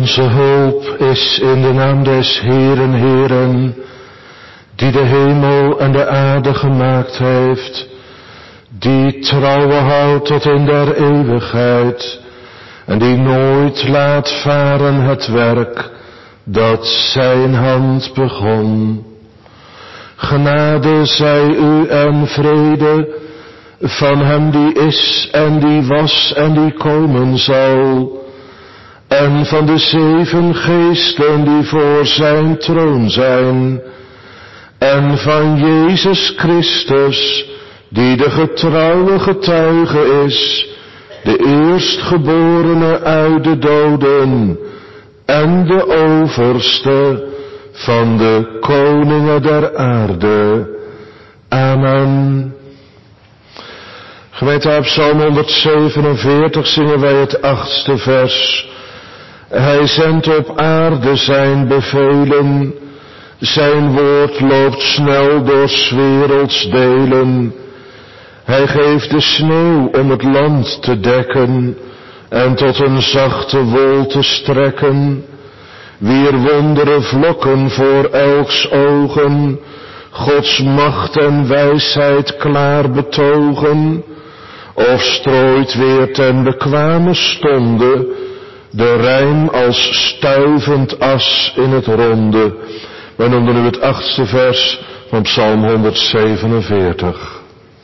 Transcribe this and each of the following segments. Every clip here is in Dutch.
Onze hulp is in de naam des Heeren, Heeren, die de hemel en de aarde gemaakt heeft, die trouwe houdt tot in der eeuwigheid, en die nooit laat varen het werk dat zijn hand begon. Genade zij u en vrede van hem die is en die was en die komen zal, en van de 7 geesten die voor zijn troon zijn, en van Jezus Christus, die de getrouwe getuige is, de eerstgeborene uit de doden, en de overste van de koningen der aarde. Amen. Gemeente, uit Psalm 147 zingen wij het 8e vers. Hij zendt op aarde zijn bevelen, zijn woord loopt snel door 's werelds delen. Hij geeft de sneeuw om het land te dekken en tot een zachte wol te strekken. Wier wondere vlokken voor elks ogen Gods macht en wijsheid klaar betogen, of strooit weer ten bekwame stonde de rijm als stuivend as in het ronde. Wij noemden nu het 8e vers van Psalm 147.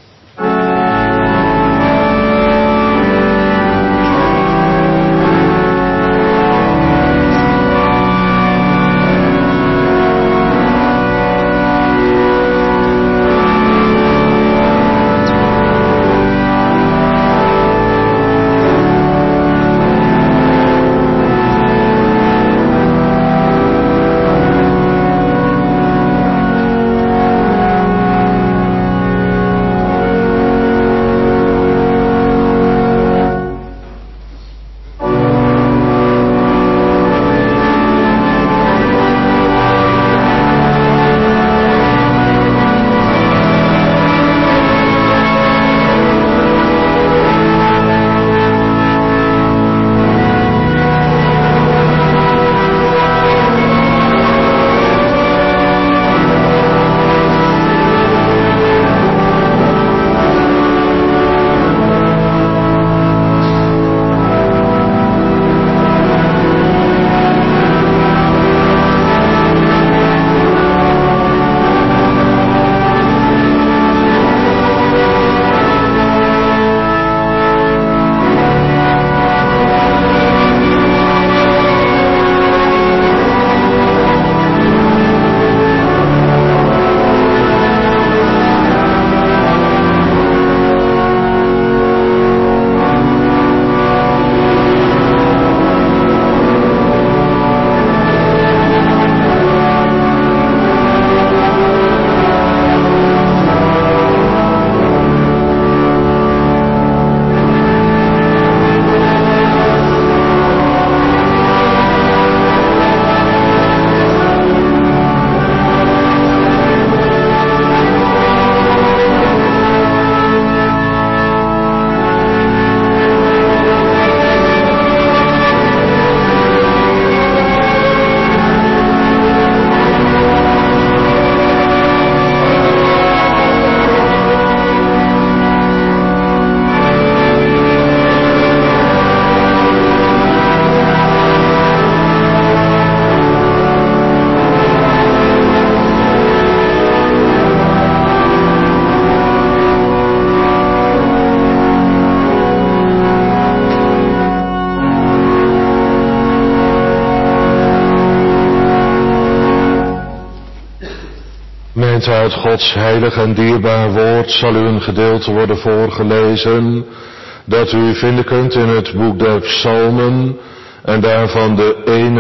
Uit Gods heilig en dierbaar woord zal u een gedeelte worden voorgelezen dat u vinden kunt in het boek der Psalmen en daarvan de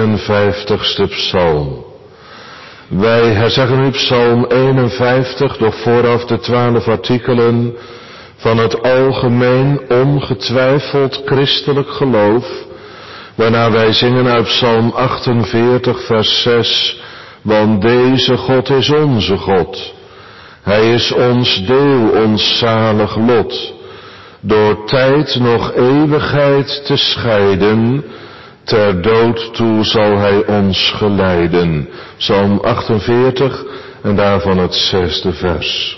51ste psalm. Wij herzeggen nu Psalm 51, doch vooraf de 12 artikelen van het algemeen ongetwijfeld christelijk geloof, waarna wij zingen uit Psalm 48 vers 6, want deze God is onze God. Hij is ons deel, ons zalig lot. Door tijd nog eeuwigheid te scheiden, Ter dood toe zal hij ons geleiden. Psalm 48 en daarvan het 6e vers.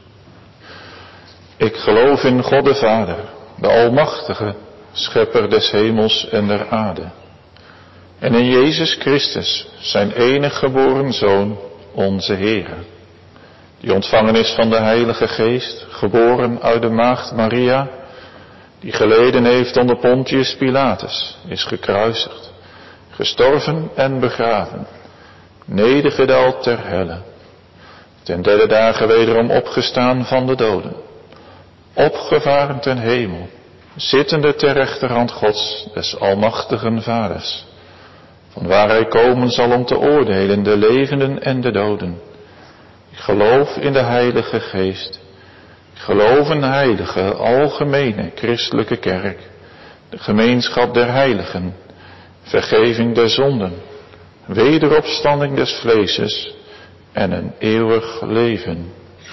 Ik geloof in God de Vader, de Almachtige, Schepper des hemels en der aarde. En in Jezus Christus, zijn enige geboren Zoon, onze Heere. Die ontvangen is van de Heilige Geest, geboren uit de maagd Maria, die geleden heeft onder Pontius Pilatus, is gekruisigd, gestorven en begraven, nedergedaald ter helle, ten derde dagen wederom opgestaan van de doden, opgevaren ten hemel, zittende ter rechterhand Gods, des almachtigen Vaders, van waar hij komen zal om te oordelen de levenden en de doden. Ik geloof in de Heilige Geest. Ik geloof in de heilige, algemene, christelijke kerk, de gemeenschap der heiligen, vergeving der zonden, wederopstanding des vleeses en een eeuwig leven.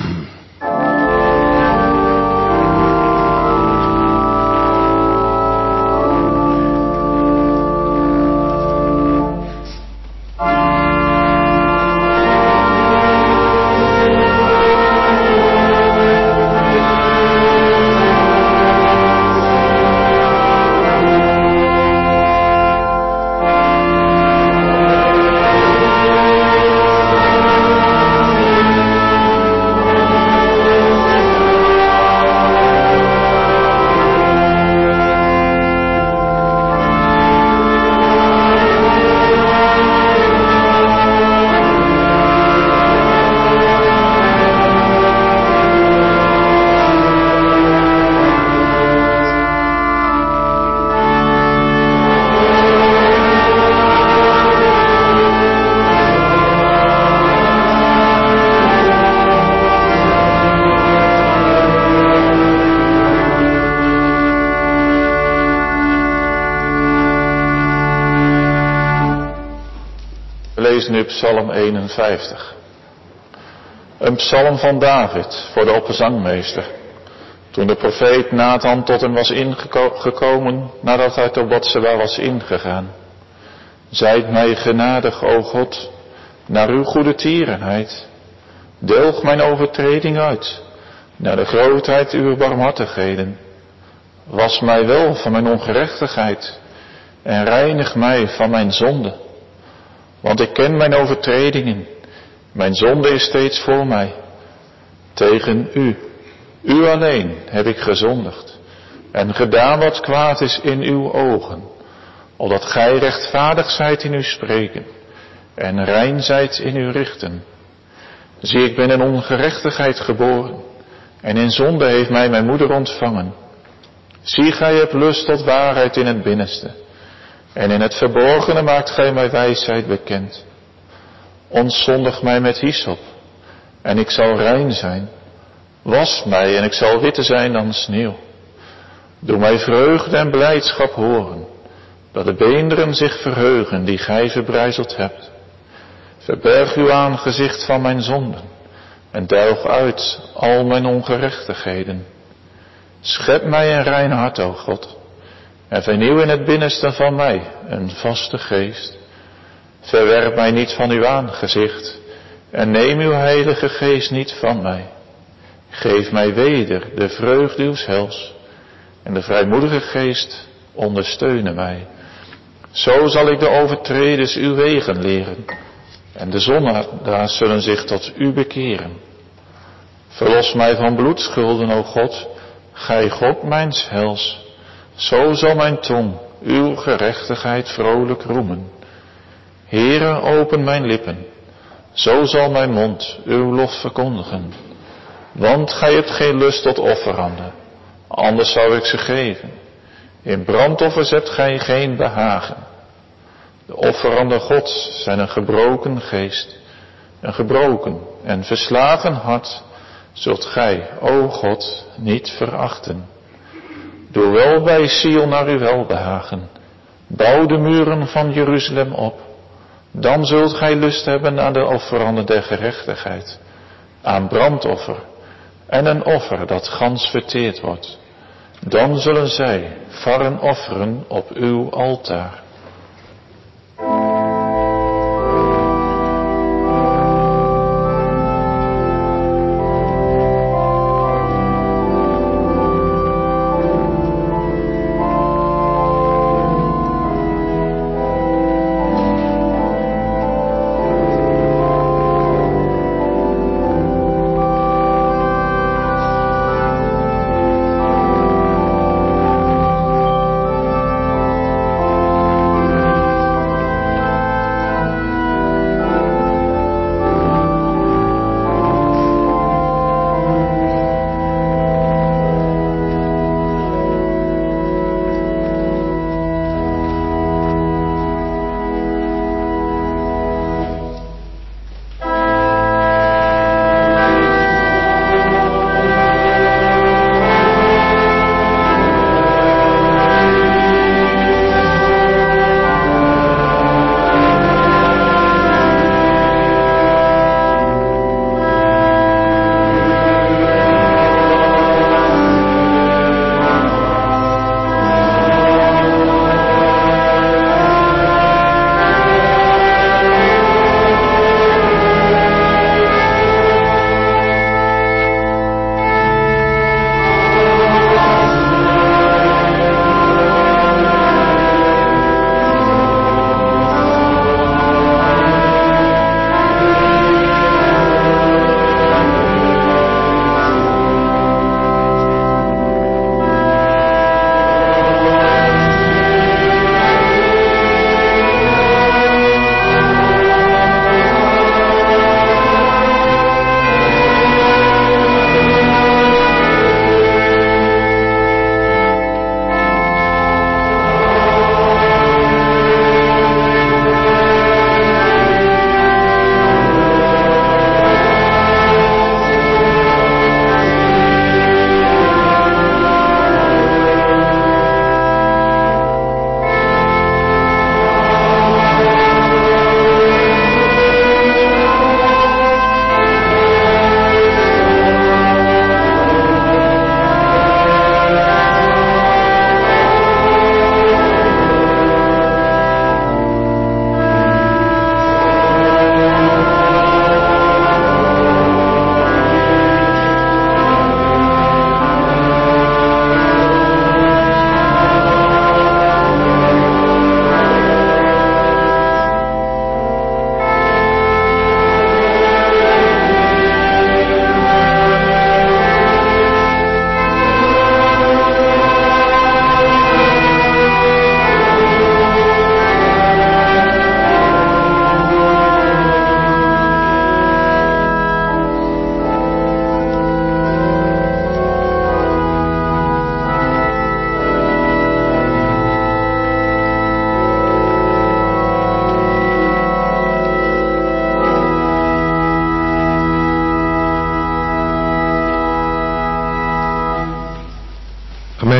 Nu Psalm 51. Een psalm van David voor de opperzangmeester. Toen de profeet Nathan tot hem was ingekomen nadat hij tot Batseba was ingegaan. Zijt mij genadig, o God, naar uw goede tierenheid. Delg mijn overtreding uit, naar de grootheid uw barmhartigheden. Was mij wel van mijn ongerechtigheid en reinig mij van mijn zonde. Want ik ken mijn overtredingen, mijn zonde is steeds voor mij. Tegen u alleen heb ik gezondigd en gedaan wat kwaad is in uw ogen, opdat gij rechtvaardig zijt in uw spreken en rein zijt in uw richten. Zie, ik ben in ongerechtigheid geboren en in zonde heeft mij mijn moeder ontvangen. Zie, gij hebt lust tot waarheid in het binnenste. En in het verborgene maakt gij mij wijsheid bekend. Ontzondig mij met hyssop, en ik zal rein zijn. Was mij, en ik zal witter zijn dan sneeuw. Doe mij vreugde en blijdschap horen, dat de beenderen zich verheugen die gij verbrijzeld hebt. Verberg uw aangezicht van mijn zonden, en delg uit al mijn ongerechtigheden. Schep mij een rein hart, o God. En vernieuw in het binnenste van mij een vaste geest. Verwerp mij niet van uw aangezicht en neem uw heilige geest niet van mij. Geef mij weder de vreugde uws heils en de vrijmoedige geest ondersteunen mij. Zo zal ik de overtreders uw wegen leren en de zondaars zullen zich tot u bekeren. Verlos mij van bloedschulden, o God, gij God mijns heils. Zo zal mijn tong uw gerechtigheid vrolijk roemen. Heere, open mijn lippen, zo zal mijn mond uw lof verkondigen. Want gij hebt geen lust tot offeranden, anders zou ik ze geven. In brandoffers hebt gij geen behagen. De offeranden Gods zijn een gebroken geest, een gebroken en verslagen hart, zult gij, o God, niet verachten. Doe wel bij Sion naar uw welbehagen. Bouw de muren van Jeruzalem op. Dan zult gij lust hebben aan de offeranden der gerechtigheid. Aan brandoffer en een offer dat gans verteerd wordt. Dan zullen zij varren offeren op uw altaar.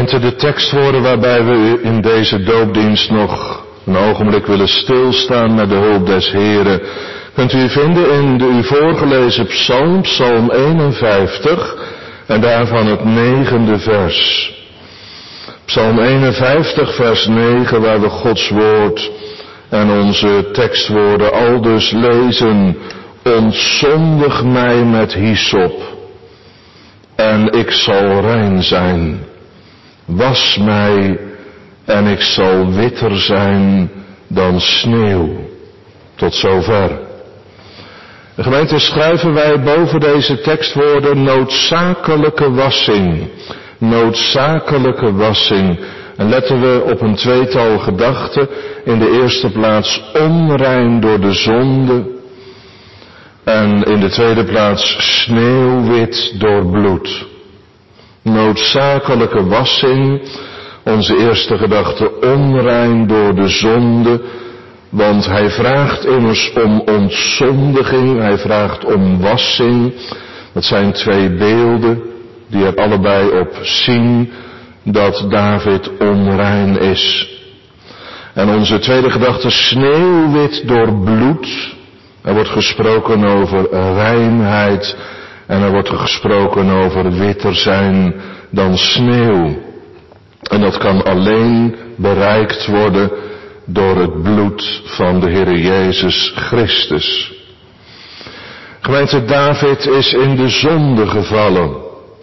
Gemeente, de tekstwoorden waarbij we in deze doopdienst nog een ogenblik willen stilstaan met de hulp des Heren, kunt u vinden in de u voorgelezen psalm, psalm 51, en daarvan het 9e vers. Psalm 51, vers 9, waar we Gods woord en onze tekstwoorden aldus lezen: Ontzondig mij met hyssop, en ik zal rein zijn. Was mij, en ik zal witter zijn dan sneeuw. Tot zover. De gemeente, schrijven wij boven deze tekstwoorden noodzakelijke wassing. Noodzakelijke wassing. En letten we op een tweetal gedachten. In de eerste plaats onrein door de zonde. En in de tweede plaats sneeuwwit door bloed. Noodzakelijke wassing. Onze eerste gedachte onrein door de zonde. Want hij vraagt immers om ontzondiging. Hij vraagt om wassing. Dat zijn twee beelden die er allebei op zien dat David onrein is. En onze tweede gedachte, sneeuwwit door bloed. Er wordt gesproken over reinheid en er wordt gesproken over witter zijn dan sneeuw. En dat kan alleen bereikt worden door het bloed van de Heer Jezus Christus. Gemeente, David is in de zonde gevallen.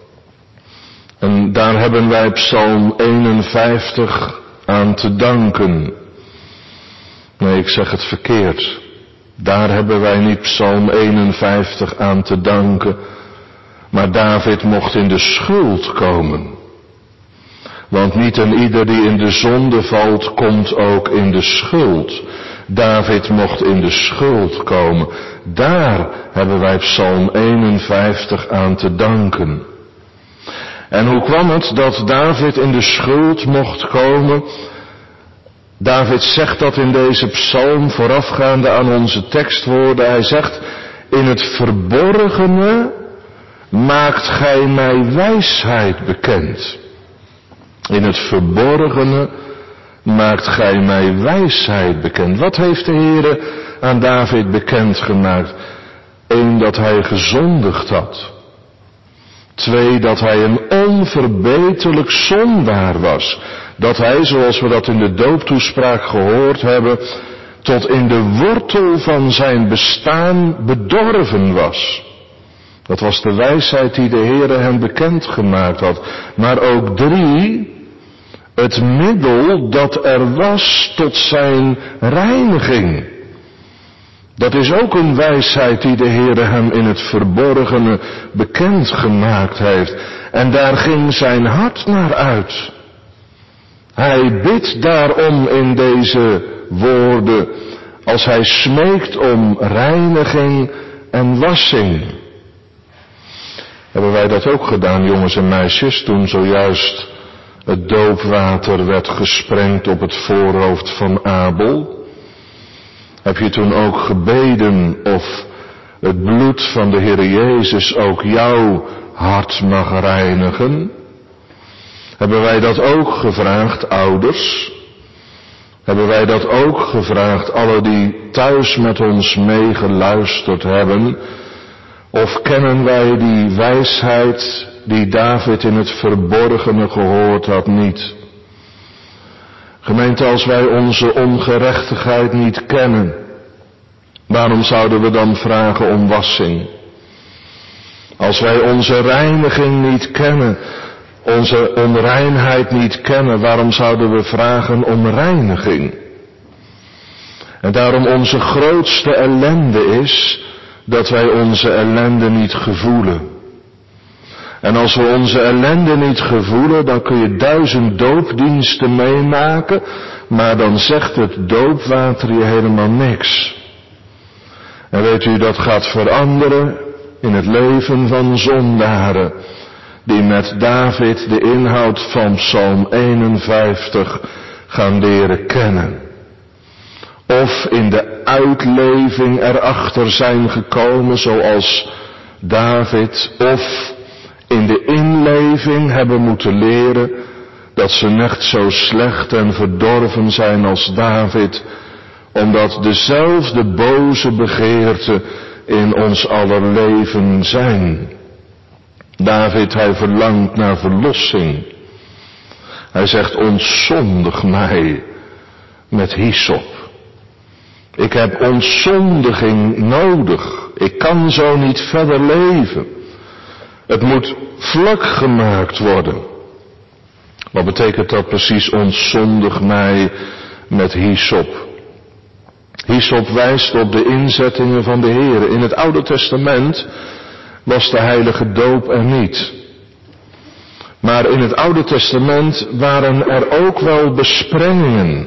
En daar hebben wij Psalm 51 aan te danken. Nee, ik zeg het verkeerd. Daar hebben wij niet Psalm 51 aan te danken. Maar David mocht in de schuld komen. Want niet een ieder die in de zonde valt, komt ook in de schuld. David mocht in de schuld komen. Daar hebben wij Psalm 51 aan te danken. En hoe kwam het dat David in de schuld mocht komen? David zegt dat in deze psalm voorafgaande aan onze tekstwoorden. Hij zegt: in het verborgene maakt gij mij wijsheid bekend. In het verborgene maakt gij mij wijsheid bekend. Wat heeft de Heere aan David bekendgemaakt? 1, dat hij gezondigd had. 2, dat hij een onverbeterlijk zondaar was. Dat hij, zoals we dat in de dooptoespraak gehoord hebben, tot in de wortel van zijn bestaan bedorven was. Dat was de wijsheid die de Heere hem bekendgemaakt had. Maar ook 3, het middel dat er was tot zijn reiniging. Dat is ook een wijsheid die de Heere hem in het verborgene bekendgemaakt heeft. En daar ging zijn hart naar uit. Hij bidt daarom in deze woorden, als hij smeekt om reiniging en wassing. Hebben wij dat ook gedaan, jongens en meisjes, toen zojuist het doopwater werd gesprengd op het voorhoofd van Abel? Heb je toen ook gebeden of het bloed van de Heer Jezus ook jouw hart mag reinigen? Hebben wij dat ook gevraagd, ouders? Hebben wij dat ook gevraagd, alle die thuis met ons meegeluisterd hebben? Of kennen wij die wijsheid die David in het verborgene gehoord had niet? Gemeente, als wij onze ongerechtigheid niet kennen, waarom zouden we dan vragen om wassing? Als wij onze reiniging niet kennen, onze onreinheid niet kennen, waarom zouden we vragen om reiniging? En daarom onze grootste ellende is dat wij onze ellende niet gevoelen. En als we onze ellende niet gevoelen, dan kun je 1000 doopdiensten meemaken, maar dan zegt het doopwater je helemaal niks. En weet u, dat gaat veranderen in het leven van zondaren, die met David de inhoud van Psalm 51 gaan leren kennen. Of in de uitleving erachter zijn gekomen zoals David, of in de inleving hebben moeten leren dat ze net zo slecht en verdorven zijn als David, omdat dezelfde boze begeerten in ons aller leven zijn. David, hij verlangt naar verlossing. Hij zegt, ontzondig mij met hyssop. Ik heb ontzondiging nodig. Ik kan zo niet verder leven. Het moet vlak gemaakt worden. Wat betekent dat precies, ontzondig mij met hyssop? Hyssop wijst op de inzettingen van de Heer. In het Oude Testament was de heilige doop er niet. Maar in het Oude Testament waren er ook wel besprengingen.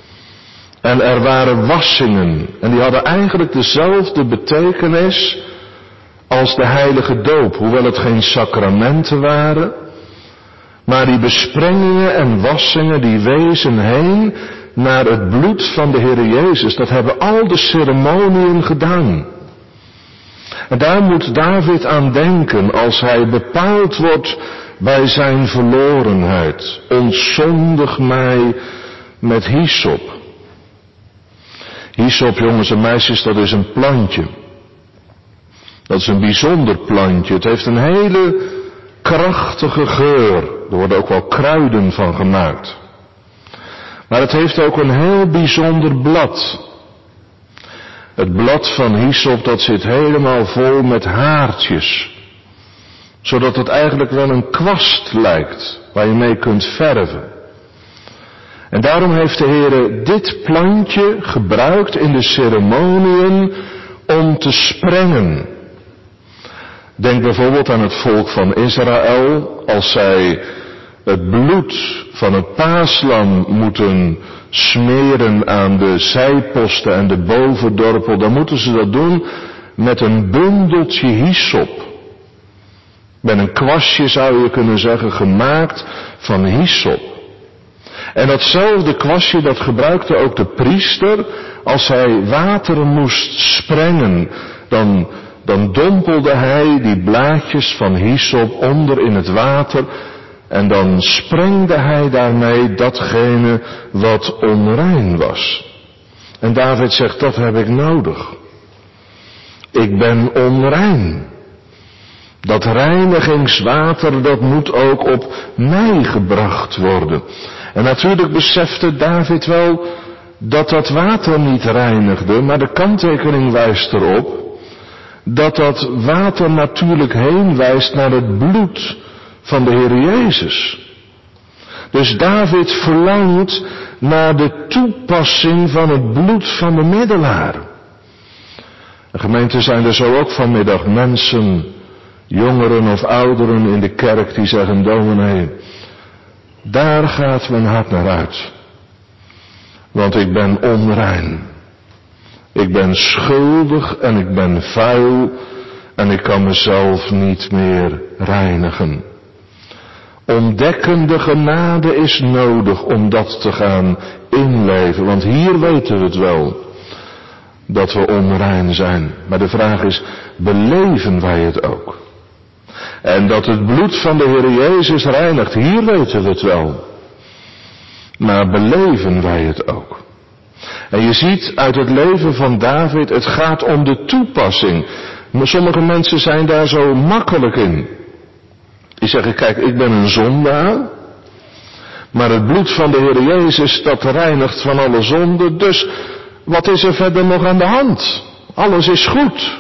En er waren wassingen. En die hadden eigenlijk dezelfde betekenis als de heilige doop. Hoewel het geen sacramenten waren. Maar die besprengingen en wassingen die wezen heen naar het bloed van de Heer Jezus. Dat hebben al de ceremoniën gedaan. En daar moet David aan denken als hij bepaald wordt bij zijn verlorenheid. Ontzondig mij met hyssop. Hyssop, jongens en meisjes, dat is een plantje. Dat is een bijzonder plantje. Het heeft een hele krachtige geur. Er worden ook wel kruiden van gemaakt. Maar het heeft ook een heel bijzonder blad. Het blad van hyssop, dat zit helemaal vol met haartjes. Zodat het eigenlijk wel een kwast lijkt, waar je mee kunt verven. En daarom heeft de Heer dit plantje gebruikt in de ceremoniën om te sprengen. Denk bijvoorbeeld aan het volk van Israël, als zij het bloed van het paaslam moeten smeren aan de zijposten en de bovendorpel, dan moeten ze dat doen met een bundeltje hyssop. Met een kwastje zou je kunnen zeggen, gemaakt van hyssop. En datzelfde kwastje, dat gebruikte ook de priester als hij water moest sprengen. Dan dompelde hij die blaadjes van hyssop onder in het water en dan sprengde hij daarmee datgene wat onrein was. En David zegt, dat heb ik nodig. Ik ben onrein. Dat reinigingswater, dat moet ook op mij gebracht worden. En natuurlijk besefte David wel dat dat water niet reinigde, maar de kanttekening wijst erop dat dat water natuurlijk heen wijst naar het bloed van de Heer Jezus. Dus David verlangt naar de toepassing van het bloed van de middelaar. De gemeente zijn er zo ook vanmiddag mensen, jongeren of ouderen in de kerk die zeggen, dominee, daar gaat mijn hart naar uit. Want ik ben onrein. Ik ben schuldig en ik ben vuil en ik kan mezelf niet meer reinigen. Ontdekkende genade is nodig om dat te gaan inleven. Want hier weten we het wel, dat we onrein zijn. Maar de vraag is, beleven wij het ook? En dat het bloed van de Heer Jezus reinigt, hier weten we het wel. Maar beleven wij het ook? En je ziet uit het leven van David, het gaat om de toepassing. Maar sommige mensen zijn daar zo makkelijk in. Die zeggen, kijk, ik ben een zondaar. Maar het bloed van de Heer Jezus, dat reinigt van alle zonde. Dus wat is er verder nog aan de hand? Alles is goed.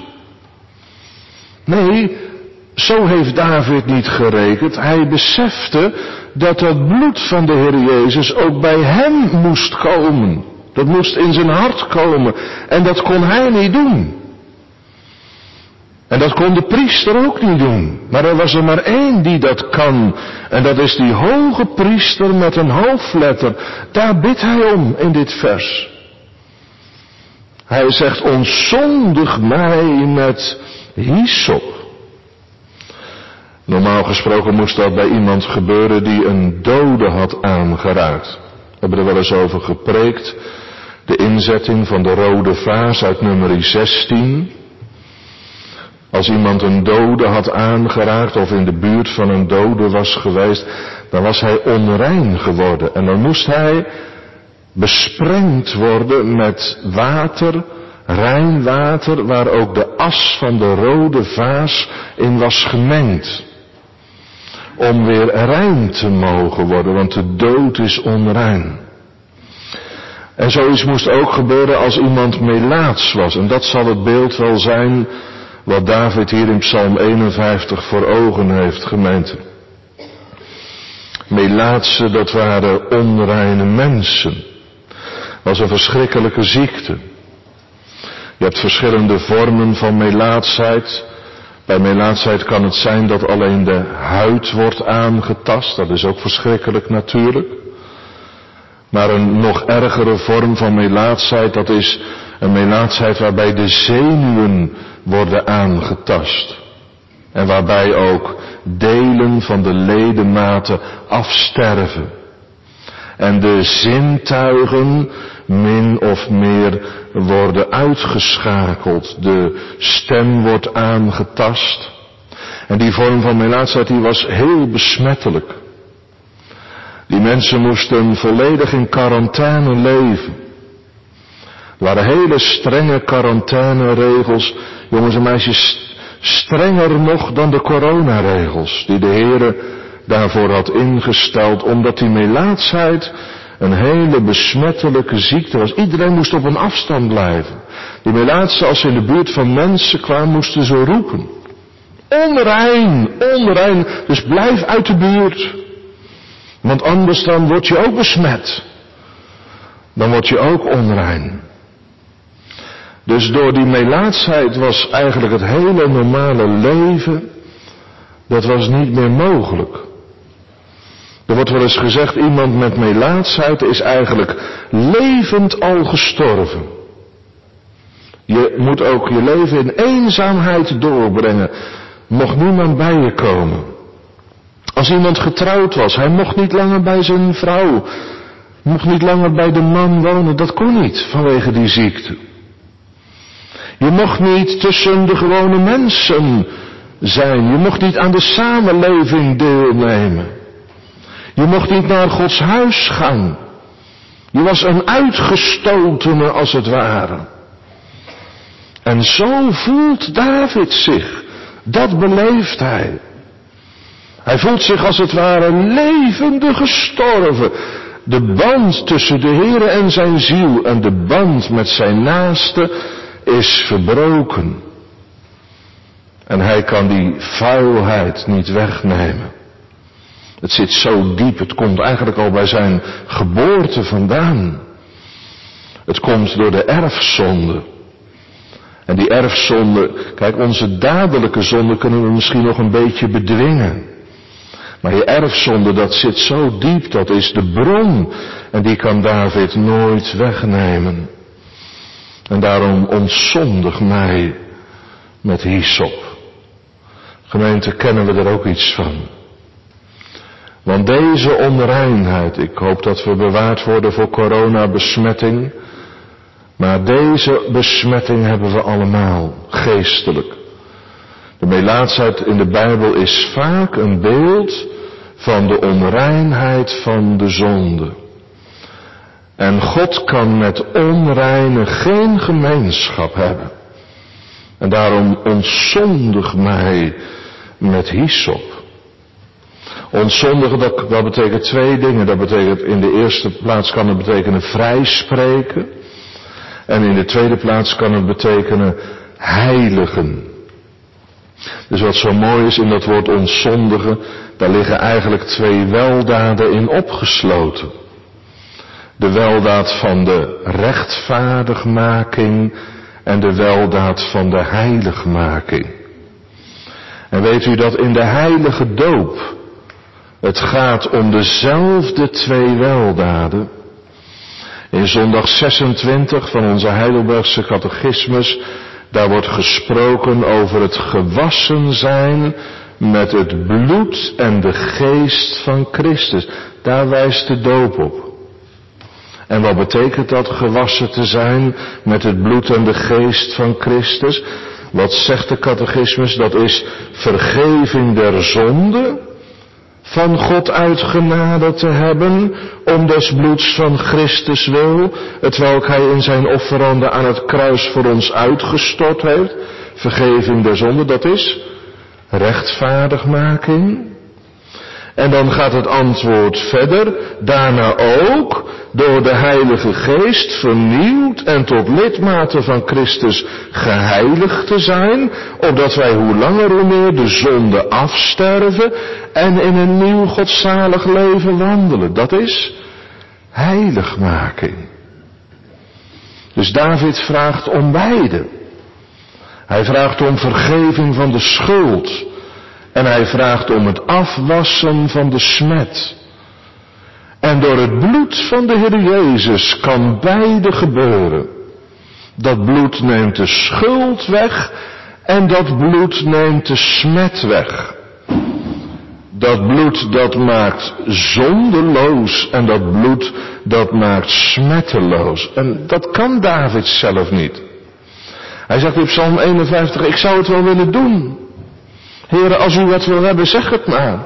Nee, zo heeft David niet gerekend. Hij besefte dat het bloed van de Heer Jezus ook bij hem moest komen. Dat moest in zijn hart komen. En dat kon hij niet doen. En dat kon de priester ook niet doen. Maar er was er maar één die dat kan. En dat is die hoge priester met een hoofdletter. Daar bidt hij om in dit vers. Hij zegt, ontzondig mij met hyssop. Normaal gesproken moest dat bij iemand gebeuren die een dode had aangeraakt. We hebben er wel eens over gepreekt. De inzetting van de rode vaas uit nummer 16. Als iemand een dode had aangeraakt of in de buurt van een dode was geweest, dan was hij onrein geworden. En dan moest hij besprengd worden met water, rein water, waar ook de as van de rode vaas in was gemengd. Om weer rein te mogen worden, want de dood is onrein. En zoiets moest ook gebeuren als iemand melaats was. En dat zal het beeld wel zijn wat David hier in Psalm 51 voor ogen heeft, gemeente. Melaatsen, dat waren onreine mensen. Dat was een verschrikkelijke ziekte. Je hebt verschillende vormen van melaatsheid. Bij melaatsheid kan het zijn dat alleen de huid wordt aangetast. Dat is ook verschrikkelijk natuurlijk. Maar een nog ergere vorm van melaatsheid, dat is een melaatsheid waarbij de zenuwen worden aangetast. En waarbij ook delen van de ledematen afsterven. En de zintuigen min of meer worden uitgeschakeld. De stem wordt aangetast. En die vorm van melaatsheid die was heel besmettelijk. Die mensen moesten volledig in quarantaine leven. Er waren hele strenge quarantaineregels. Jongens en meisjes, strenger nog dan de coronaregels die de Heere daarvoor had ingesteld, omdat die melaatsheid een hele besmettelijke ziekte was. Iedereen moest op een afstand blijven. Die melaatsen, als ze in de buurt van mensen kwamen, moesten ze roepen. Onrein, onrein, dus blijf uit de buurt. Want anders dan word je ook besmet. Dan word je ook onrein. Dus door die melaatsheid was eigenlijk het hele normale leven, dat was niet meer mogelijk. Er wordt wel eens gezegd, iemand met melaatsheid is eigenlijk levend al gestorven. Je moet ook je leven in eenzaamheid doorbrengen. Mocht niemand bij je komen. Als iemand getrouwd was, hij mocht niet langer bij zijn vrouw, mocht niet langer bij de man wonen, dat kon niet vanwege die ziekte. Je mocht niet tussen de gewone mensen zijn, je mocht niet aan de samenleving deelnemen. Je mocht niet naar Gods huis gaan. Je was een uitgestotene als het ware. En zo voelt David zich. Dat beleeft hij. Hij voelt zich als het ware levendig gestorven. De band tussen de Heere en zijn ziel en de band met zijn naaste is verbroken. En hij kan die vuilheid niet wegnemen. Het zit zo diep, het komt eigenlijk al bij zijn geboorte vandaan. Het komt door de erfzonde. En die erfzonde, kijk, onze dadelijke zonde kunnen we misschien nog een beetje bedwingen. Maar je erfzonde, dat zit zo diep, dat is de bron. En die kan David nooit wegnemen. En daarom ontzondig mij met hyssop. Gemeente, kennen we er ook iets van. Want deze onreinheid, ik hoop dat we bewaard worden voor coronabesmetting. Maar deze besmetting hebben we allemaal, geestelijk. De melaatsheid in de Bijbel is vaak een beeld van de onreinheid van de zonde. En God kan met onreine geen gemeenschap hebben. En daarom ontzondig mij met hyssop. Ontzondigen, dat betekent twee dingen. Dat betekent, in de eerste plaats kan het betekenen vrijspreken. En in de tweede plaats kan het betekenen heiligen. Dus wat zo mooi is in dat woord ontzondigen, daar liggen eigenlijk twee weldaden in opgesloten. De weldaad van de rechtvaardigmaking en de weldaad van de heiligmaking. En weet u dat in de heilige doop het gaat om dezelfde twee weldaden? In zondag 26 van onze Heidelbergse catechismus, daar wordt gesproken over het gewassen zijn met het bloed en de geest van Christus. Daar wijst de doop op. En wat betekent dat, gewassen te zijn met het bloed en de geest van Christus? Wat zegt de catechismus? Dat is vergeving der zonde, van God uit genade te hebben, om des bloeds van Christus wil, hetwelk hij in zijn offerande aan het kruis voor ons uitgestort heeft. Vergeving der zonde, dat is rechtvaardigmaking. En dan gaat het antwoord verder, daarna ook door de Heilige Geest vernieuwd en tot lidmaten van Christus geheiligd te zijn, opdat wij hoe langer hoe meer de zonde afsterven en in een nieuw godzalig leven wandelen. Dat is heiligmaking. Dus David vraagt om beide. Hij vraagt om vergeving van de schuld. En hij vraagt om het afwassen van de smet. En door het bloed van de Heer Jezus kan beide gebeuren. Dat bloed neemt de schuld weg en dat bloed neemt de smet weg. Dat bloed dat maakt zondeloos en dat bloed dat maakt smetteloos. En dat kan David zelf niet. Hij zegt in Psalm 51, ik zou het wel willen doen. Heere, als u wat wil hebben, zeg het maar.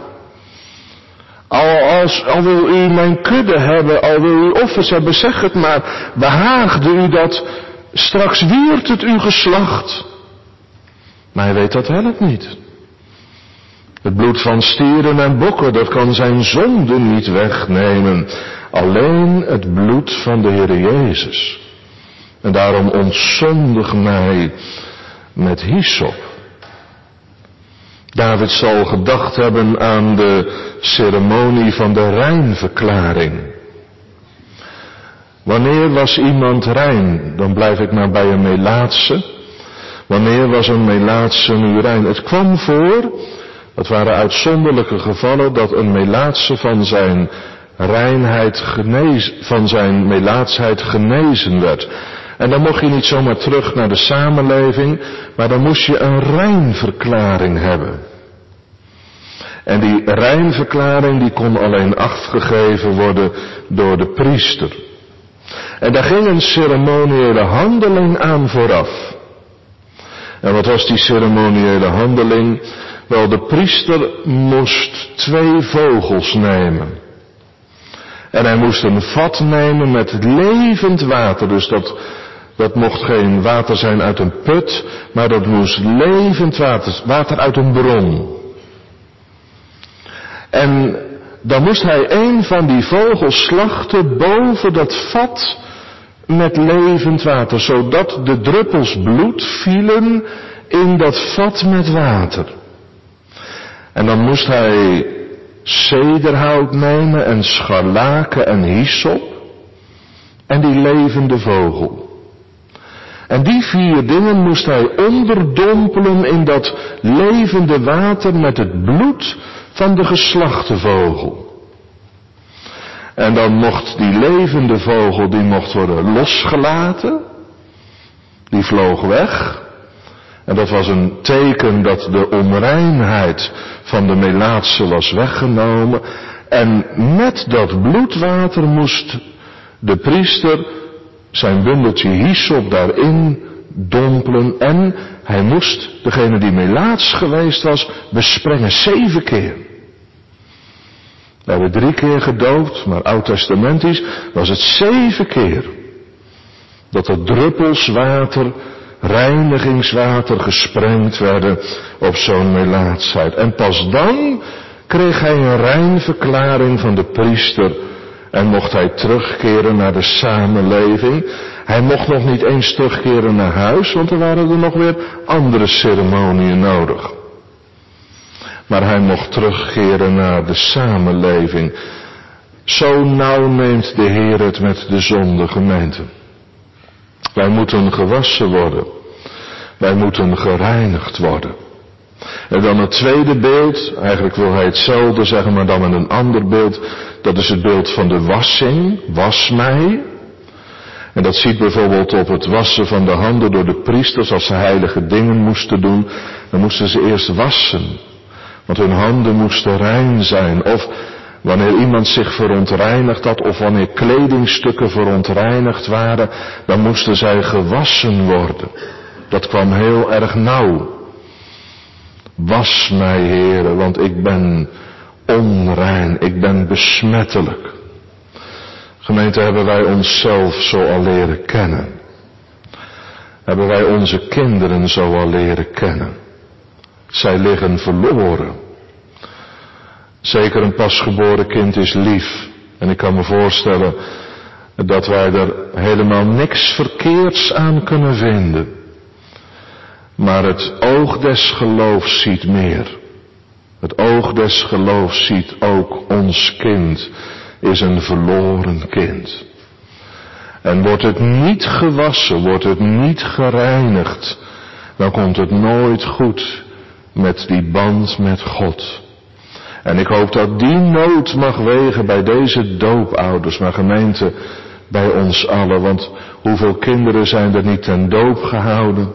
Al wil u mijn kudde hebben, al wil u offers hebben, zeg het maar. Behaagde u dat, straks wiert het uw geslacht. Maar hij weet dat helpt niet. Het bloed van stieren en bokken, dat kan zijn zonde niet wegnemen. Alleen het bloed van de Heer Jezus. En daarom ontzondig mij met hyssop. David zal gedacht hebben aan de ceremonie van de reinverklaring. Wanneer was iemand rein? Dan blijf ik maar bij een melaatse. Wanneer was een melaatse nu rein? Het kwam voor, het waren uitzonderlijke gevallen, dat een melaatse van zijn reinheid van zijn melaatsheid genezen werd. En dan mocht je niet zomaar terug naar de samenleving, maar dan moest je een reinverklaring hebben. En die reinverklaring die kon alleen afgegeven worden door de priester. En daar ging een ceremoniële handeling aan vooraf. En wat was die ceremoniële handeling? Wel, de priester moest 2 vogels nemen. En hij moest een vat nemen met levend water, dus dat mocht geen water zijn uit een put, maar dat moest levend water uit een bron. En dan moest hij een van die vogels slachten boven dat vat met levend water, zodat de druppels bloed vielen in dat vat met water. En dan moest hij cederhout nemen en scharlaken en hyssop en die levende vogel. En die 4 dingen moest hij onderdompelen in dat levende water met het bloed van de geslachte vogel. En dan mocht die levende vogel, die mocht worden losgelaten. Die vloog weg. En dat was een teken dat de onreinheid van de melaatse was weggenomen. En met dat bloedwater moest de priester zijn bundeltje hyssop daarin dompelen. En hij moest, degene die melaats geweest was, besprengen 7 keer. We hebben 3 keer gedoopt, maar oud-testamentisch was het 7 keer. Dat er druppels water, reinigingswater gesprengd werden op zo'n melaatsheid. En pas dan kreeg hij een reinverklaring van de priester en mocht hij terugkeren naar de samenleving. Hij mocht nog niet eens terugkeren naar huis, want er waren er nog weer andere ceremoniën nodig. Maar hij mocht terugkeren naar de samenleving. Zo nauw neemt de Heer het met de zondegemeente. Wij moeten gewassen worden. Wij moeten gereinigd worden. En dan het tweede beeld, eigenlijk wil hij hetzelfde zeggen, maar dan met een ander beeld. Dat is het beeld van de wassing, was mij. En dat ziet bijvoorbeeld op het wassen van de handen door de priesters. Als ze heilige dingen moesten doen, dan moesten ze eerst wassen. Want hun handen moesten rein zijn. Of wanneer iemand zich verontreinigd had, of wanneer kledingstukken verontreinigd waren, dan moesten zij gewassen worden. Dat kwam heel erg nauw. Was mij, Heere, want ik ben onrein, ik ben besmettelijk. Gemeente, hebben wij onszelf zo al leren kennen? Hebben wij onze kinderen zo al leren kennen? Zij liggen verloren. Zeker een pasgeboren kind is lief. En ik kan me voorstellen dat wij er helemaal niks verkeerds aan kunnen vinden. Maar het oog des geloofs ziet meer. Het oog des geloofs ziet ook ons kind is een verloren kind. En wordt het niet gewassen, wordt het niet gereinigd, dan komt het nooit goed met die band met God. En ik hoop dat die nood mag wegen bij deze doopouders, maar gemeente, bij ons allen. Want hoeveel kinderen zijn er niet ten doop gehouden?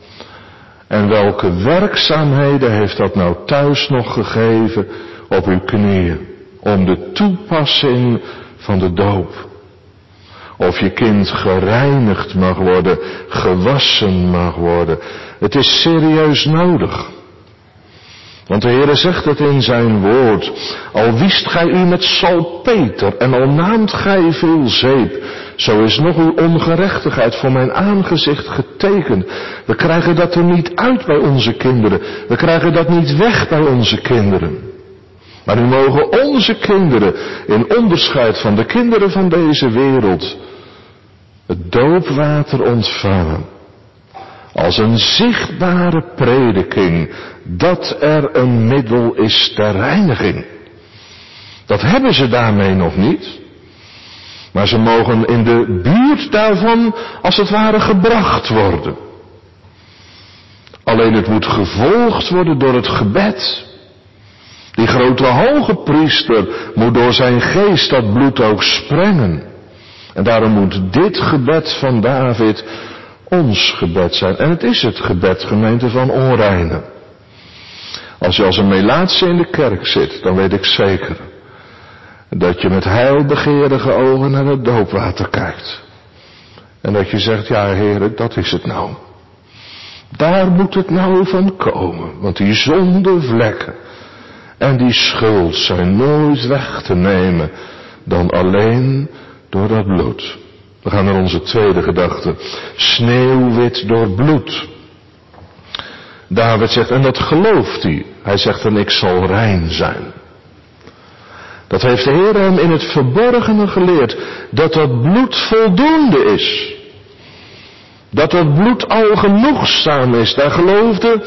En welke werkzaamheden heeft dat nou thuis nog gegeven op uw knieën? Om de toepassing van de doop. Of je kind gereinigd mag worden, gewassen mag worden. Het is serieus nodig. Want de Heere zegt het in zijn woord. Al wiest gij u met salpeter en al naamt gij veel zeep, zo is nog uw ongerechtigheid voor mijn aangezicht getekend. We krijgen dat er niet uit bij onze kinderen. We krijgen dat niet weg bij onze kinderen. Maar nu mogen onze kinderen, in onderscheid van de kinderen van deze wereld, het doopwater ontvangen. Als een zichtbare prediking dat er een middel is ter reiniging. Dat hebben ze daarmee nog niet. Maar ze mogen in de buurt daarvan als het ware gebracht worden. Alleen het moet gevolgd worden door het gebed. Die grote hoge priester moet door zijn geest dat bloed ook sprengen. En daarom moet dit gebed van David ons gebed zijn. En het is het gebed, gemeente, van onreinen. Als je als een melaatse in de kerk zit, dan weet ik zeker dat je met heilbegeerige ogen naar het doopwater kijkt. En dat je zegt, ja Heere, dat is het nou. Daar moet het nou van komen. Want die zondevlekken en die schuld zijn nooit weg te nemen dan alleen door dat bloed. We gaan naar onze tweede gedachte. Sneeuwwit door bloed. David zegt, en dat gelooft hij. Hij zegt, en ik zal rein zijn. Dat heeft de Heer hem in het verborgene geleerd. Dat dat bloed voldoende is. Dat dat bloed al genoegzaam is. Daar geloofden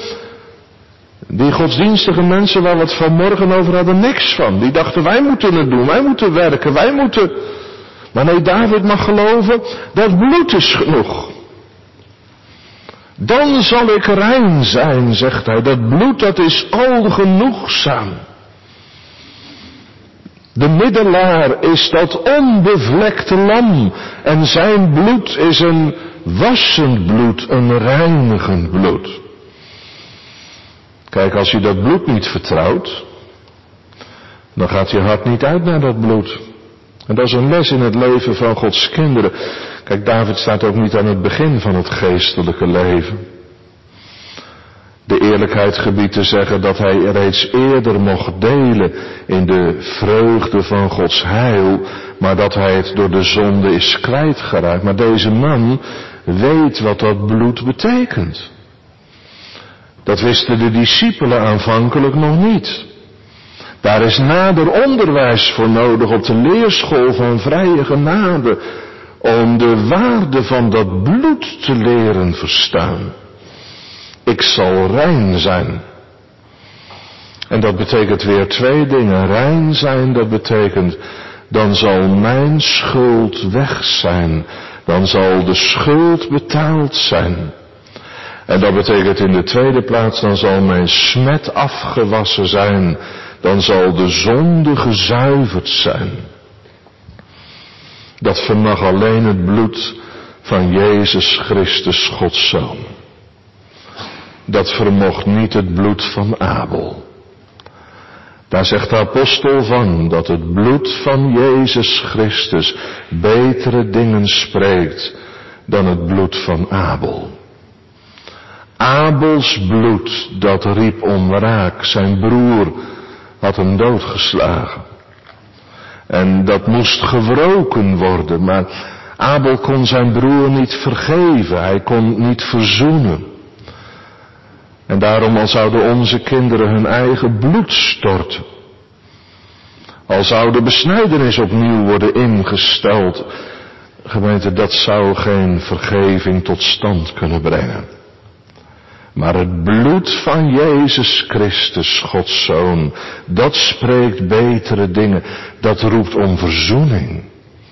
die godsdienstige mensen waar we het vanmorgen over hadden niks van. Die dachten, wij moeten het doen, wij moeten werken, wij moeten. Maar nee, David mag geloven, dat bloed is genoeg. Dan zal ik rein zijn, zegt hij. Dat bloed, dat is al genoegzaam. De middelaar is dat onbevlekte lam. En zijn bloed is een wassend bloed, een reinigend bloed. Kijk, als je dat bloed niet vertrouwt, dan gaat je hart niet uit naar dat bloed. En dat is een les in het leven van Gods kinderen. Kijk, David staat ook niet aan het begin van het geestelijke leven. De eerlijkheid gebiedt te zeggen dat hij reeds eerder mocht delen in de vreugde van Gods heil, maar dat hij het door de zonde is kwijtgeraakt. Maar deze man weet wat dat bloed betekent. Dat wisten de discipelen aanvankelijk nog niet. Daar is nader onderwijs voor nodig op de leerschool van vrije genade, om de waarde van dat bloed te leren verstaan. Ik zal rein zijn. En dat betekent weer twee dingen. Rein zijn, dat betekent, dan zal mijn schuld weg zijn. Dan zal de schuld betaald zijn. En dat betekent in de tweede plaats, dan zal mijn smet afgewassen zijn. Dan zal de zonde gezuiverd zijn. Dat vermag alleen het bloed van Jezus Christus, Gods Zoon. Dat vermocht niet het bloed van Abel. Daar zegt de apostel van dat het bloed van Jezus Christus betere dingen spreekt dan het bloed van Abel. Abels bloed, dat riep om wraak. Zijn broer had hem doodgeslagen. En dat moest gewroken worden, maar Abel kon zijn broer niet vergeven. Hij kon niet verzoenen. En daarom al zouden onze kinderen hun eigen bloed storten. Al zou de besnijdenis opnieuw worden ingesteld. Gemeente, dat zou geen vergeving tot stand kunnen brengen. Maar het bloed van Jezus Christus, Gods Zoon, dat spreekt betere dingen. Dat roept om verzoening.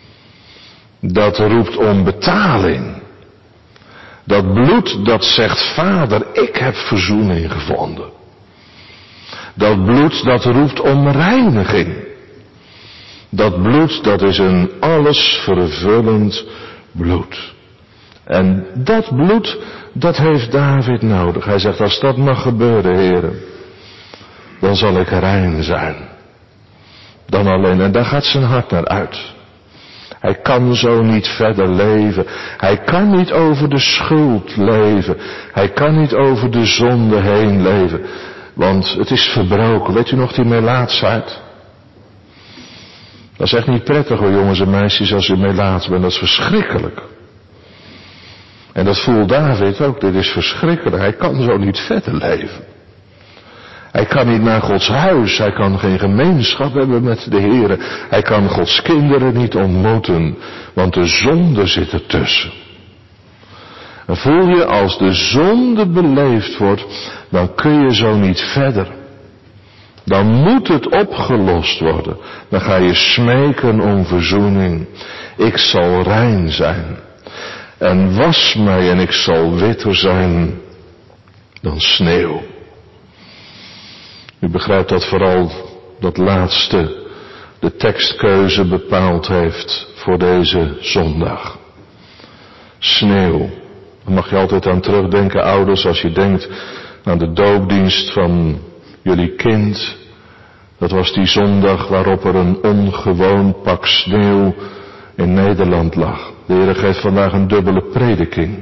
Dat roept om betaling. Dat bloed dat zegt, Vader, ik heb verzoening gevonden. Dat bloed dat roept om reiniging. Dat bloed dat is een alles vervullend bloed. En dat bloed, dat heeft David nodig. Hij zegt, als dat mag gebeuren, heren, dan zal ik rein zijn. Dan alleen. En daar gaat zijn hart naar uit. Hij kan zo niet verder leven. Hij kan niet over de schuld leven. Hij kan niet over de zonde heen leven. Want het is verbroken. Weet u nog die melaatsheid? Dat is echt niet prettig hoor, jongens en meisjes, als u melaats bent. Dat is verschrikkelijk. En dat voelt David ook. Dit is verschrikkelijk. Hij kan zo niet verder leven. Hij kan niet naar Gods huis. Hij kan geen gemeenschap hebben met de Heer. Hij kan Gods kinderen niet ontmoeten. Want de zonde zit ertussen. En voel je, als de zonde beleefd wordt, dan kun je zo niet verder. Dan moet het opgelost worden. Dan ga je smeken om verzoening. Ik zal rein zijn. En was mij en ik zal witter zijn dan sneeuw. U begrijpt dat vooral dat laatste de tekstkeuze bepaald heeft voor deze zondag. Sneeuw. Daar mag je altijd aan terugdenken, ouders, als je denkt aan de doopdienst van jullie kind. Dat was die zondag waarop er een ongewoon pak sneeuw in Nederland lag. De Heer geeft vandaag een dubbele prediking.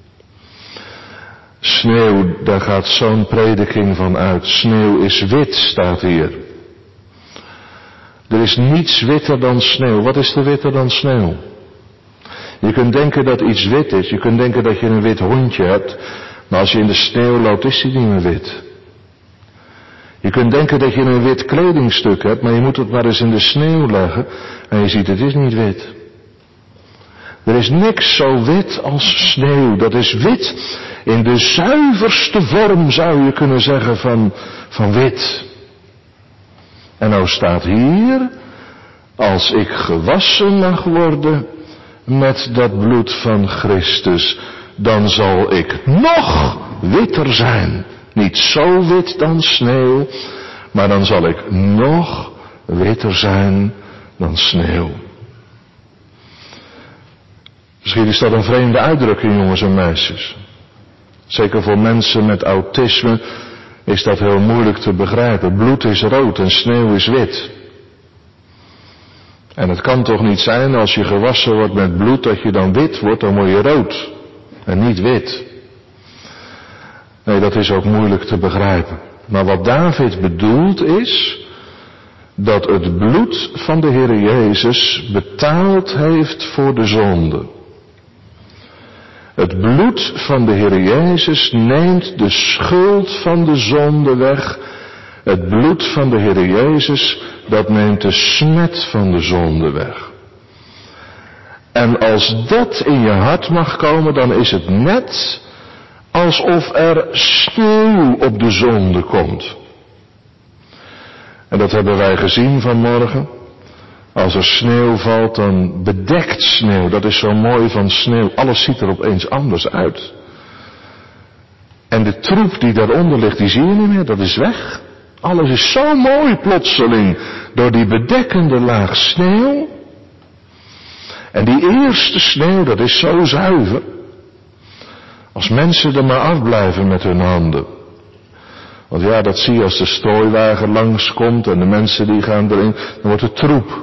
Sneeuw, daar gaat zo'n prediking van uit. Sneeuw is wit, staat hier. Er is niets witter dan sneeuw. Wat is er witter dan sneeuw? Je kunt denken dat iets wit is. Je kunt denken dat je een wit hondje hebt. Maar als je in de sneeuw loopt, is die niet meer wit. Je kunt denken dat je een wit kledingstuk hebt. Maar je moet het maar eens in de sneeuw leggen. En je ziet, het is niet wit. Er is niks zo wit als sneeuw. Dat is wit in de zuiverste vorm, zou je kunnen zeggen, van wit. En nou staat hier, als ik gewassen mag worden met dat bloed van Christus, dan zal ik nog witter zijn. Niet zo wit dan sneeuw, maar dan zal ik nog witter zijn dan sneeuw. Misschien is dat een vreemde uitdrukking, jongens en meisjes. Zeker voor mensen met autisme is dat heel moeilijk te begrijpen. Bloed is rood en sneeuw is wit. En het kan toch niet zijn als je gewassen wordt met bloed dat je dan wit wordt, dan word je rood en niet wit. Nee, dat is ook moeilijk te begrijpen. Maar wat David bedoelt is dat het bloed van de Heer Jezus betaald heeft voor de zonde. Het bloed van de Heer Jezus neemt de schuld van de zonde weg. Het bloed van de Heer Jezus, dat neemt de smet van de zonde weg. En als dat in je hart mag komen, dan is het net alsof er sneeuw op de zonde komt. En dat hebben wij gezien vanmorgen. Als er sneeuw valt, dan bedekt sneeuw. Dat is zo mooi van sneeuw. Alles ziet er opeens anders uit. En de troep die daaronder ligt, die zie je niet meer. Dat is weg. Alles is zo mooi plotseling door die bedekkende laag sneeuw. En die eerste sneeuw, dat is zo zuiver. Als mensen er maar afblijven met hun handen. Want ja, dat zie je als de strooiwagen langskomt en de mensen die gaan erin. Dan wordt het troep.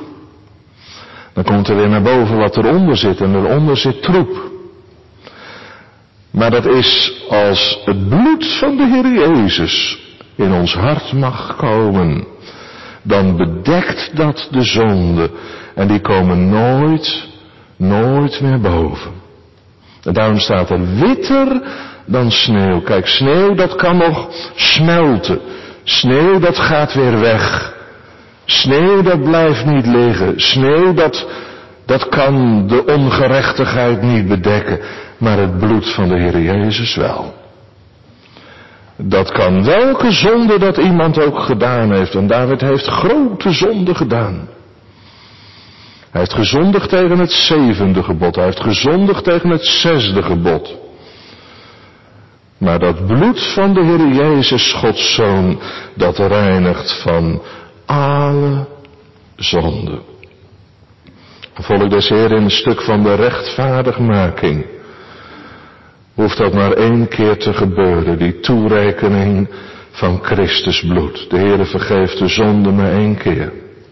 Dan komt er weer naar boven wat eronder zit en eronder zit troep. Maar dat is als het bloed van de Heer Jezus in ons hart mag komen, dan bedekt dat de zonde en die komen nooit meer boven. En daarom staat er witter dan sneeuw. Kijk, sneeuw dat kan nog smelten. Sneeuw dat gaat weer weg. Sneeuw dat blijft niet liggen. Sneeuw dat kan de ongerechtigheid niet bedekken. Maar het bloed van de Heer Jezus wel. Dat kan welke zonde dat iemand ook gedaan heeft. En David heeft grote zonde gedaan. Hij heeft gezondigd tegen het 7e gebod. Hij heeft gezondigd tegen het 6e gebod. Maar dat bloed van de Heer Jezus, Gods Zoon, dat reinigt van alle zonde. Volk des Heeren, in een stuk van de rechtvaardigmaking hoeft dat maar 1 keer te gebeuren, die toerekening van Christus bloed. De Heere vergeeft de zonde maar 1 keer.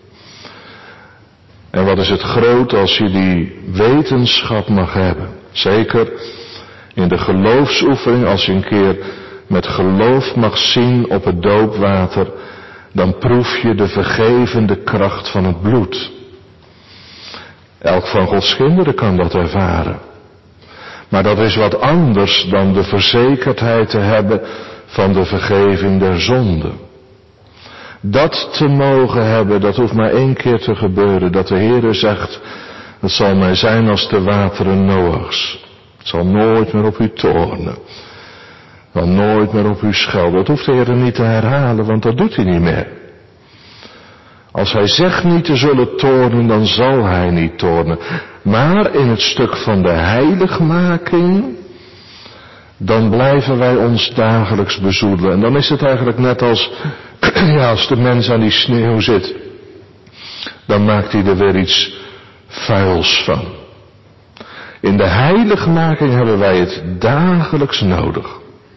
En wat is het groot als je die wetenschap mag hebben. Zeker in de geloofsoefening, als je een keer met geloof mag zien op het doopwater, dan proef je de vergevende kracht van het bloed. Elk van Gods kinderen kan dat ervaren. Maar dat is wat anders dan de verzekerdheid te hebben van de vergeving der zonde. Dat te mogen hebben, dat hoeft maar 1 keer te gebeuren. Dat de Heere zegt, het zal mij zijn als de wateren Noachs. Het zal nooit meer op u toornen. Zal nooit meer op u schelden. Dat hoeft de Heere niet te herhalen, want dat doet hij niet meer. Als hij zegt niet te zullen toornen, dan zal hij niet toornen. Maar in het stuk van de heiligmaking, dan blijven wij ons dagelijks bezoedelen. En dan is het eigenlijk net als, als de mens aan die sneeuw zit. Dan maakt hij er weer iets vuils van. In de heiligmaking hebben wij het dagelijks nodig.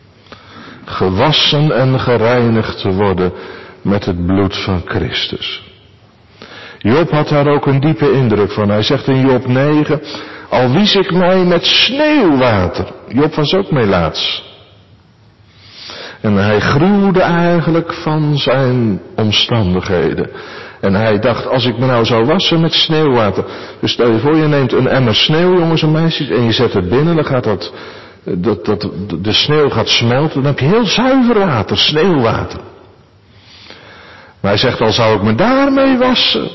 Gewassen en gereinigd te worden met het bloed van Christus. Job had daar ook een diepe indruk van. Hij zegt in Job 9, al wies ik mij met sneeuwwater. Job was ook melaats. En hij gruwde eigenlijk van zijn omstandigheden. En hij dacht, als ik me nou zou wassen met sneeuwwater. Dus stel je voor, je neemt een emmer sneeuw, jongens en meisjes, en je zet het binnen, dan gaat de sneeuw gaat smelten. Dan heb je heel zuiver water, sneeuwwater. Maar hij zegt, al zou ik me daarmee wassen,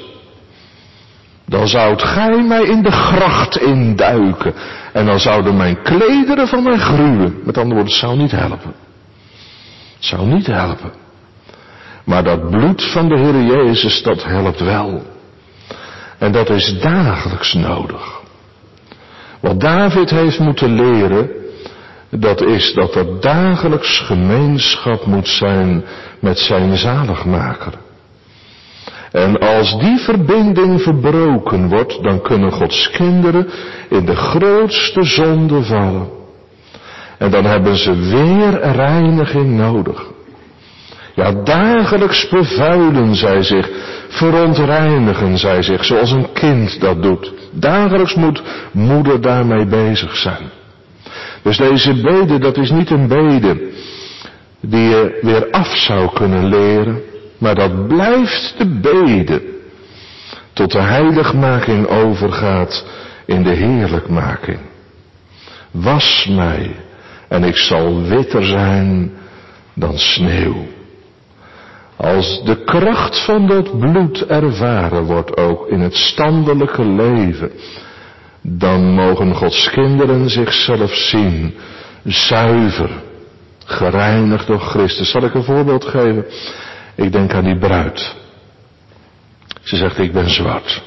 dan zou het gij mij in de gracht induiken. En dan zouden mijn klederen van mij gruwen. Met andere woorden, het zou niet helpen. Het zou niet helpen. Maar dat bloed van de Heer Jezus, dat helpt wel. En dat is dagelijks nodig. Wat David heeft moeten leren, dat is dat er dagelijks gemeenschap moet zijn met zijn zaligmaker. En als die verbinding verbroken wordt, dan kunnen Gods kinderen in de grootste zonde vallen. En dan hebben ze weer reiniging nodig. Ja, dagelijks bevuilen zij zich, verontreinigen zij zich, zoals een kind dat doet. Dagelijks moet moeder daarmee bezig zijn. Dus deze bede, dat is niet een bede die je weer af zou kunnen leren, maar dat blijft de bede tot de heiligmaking overgaat in de heerlijkmaking. Was mij en ik zal witter zijn dan sneeuw. Als de kracht van dat bloed ervaren wordt ook in het standelijke leven, dan mogen Gods kinderen zichzelf zien, zuiver, gereinigd door Christus. Zal ik een voorbeeld geven? Ik denk aan die bruid. Ze zegt, ik ben zwart.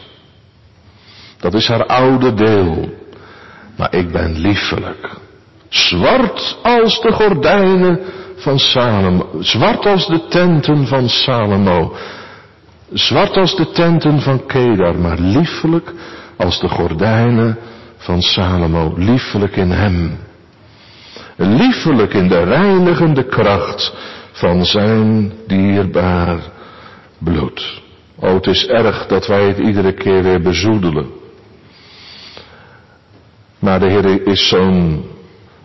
Dat is haar oude deel. Maar ik ben liefelijk. Zwart als de gordijnen van Salomo. Zwart als de tenten van Salomo. Zwart als de tenten van Kedar. Maar liefelijk als de gordijnen van Salomo. Liefelijk in hem. Liefelijk in de reinigende kracht van zijn dierbaar bloed. O, het is erg dat wij het iedere keer weer bezoedelen. Maar de Heer is zo'n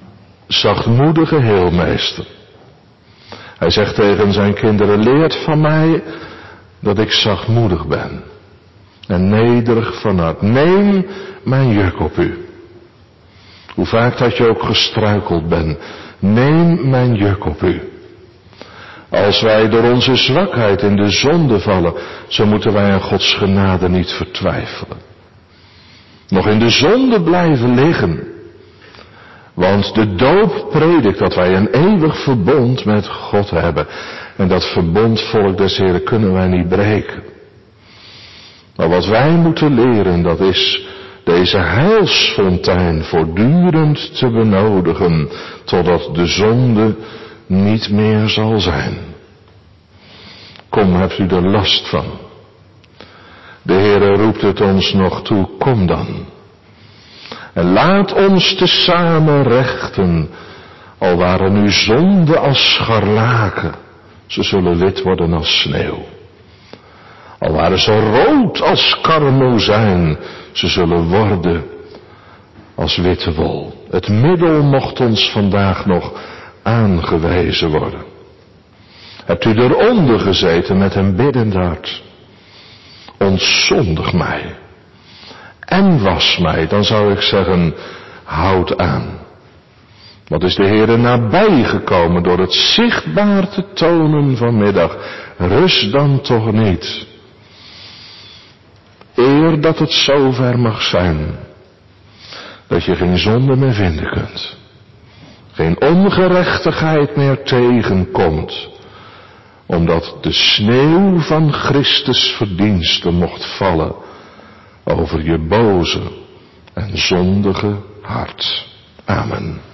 zachtmoedige heelmeester. Hij zegt tegen zijn kinderen, leert van mij dat ik zachtmoedig ben en nederig van hart. Neem mijn juk op u. Hoe vaak dat je ook gestruikeld bent, neem mijn juk op u. Als wij door onze zwakheid in de zonde vallen, zo moeten wij aan Gods genade niet vertwijfelen. Nog in de zonde blijven liggen. Want de doop predikt dat wij een eeuwig verbond met God hebben. En dat verbond, volk des Heren, kunnen wij niet breken. Maar wat wij moeten leren, dat is deze heilsfontein voortdurend te benodigen, totdat de zonde niet meer zal zijn. Kom, hebt u er last van? De Heere roept het ons nog toe, kom dan. En laat ons tezamen rechten, al waren uw zonden als scharlaken, ze zullen wit worden als sneeuw. Al waren ze rood als karmozijn, ze zullen worden als witte wol. Het middel mocht ons vandaag nog aangewezen worden. Hebt u eronder gezeten met een biddend hart? Ontzondig mij en was mij, dan zou ik zeggen, houd aan. Wat is de Heere nabijgekomen door het zichtbaar te tonen vanmiddag? Rust dan toch niet. Eer dat het zover mag zijn, dat je geen zonde meer vinden kunt. Geen ongerechtigheid meer tegenkomt, omdat de sneeuw van Christus verdiensten mocht vallen over je boze en zondige hart. Amen.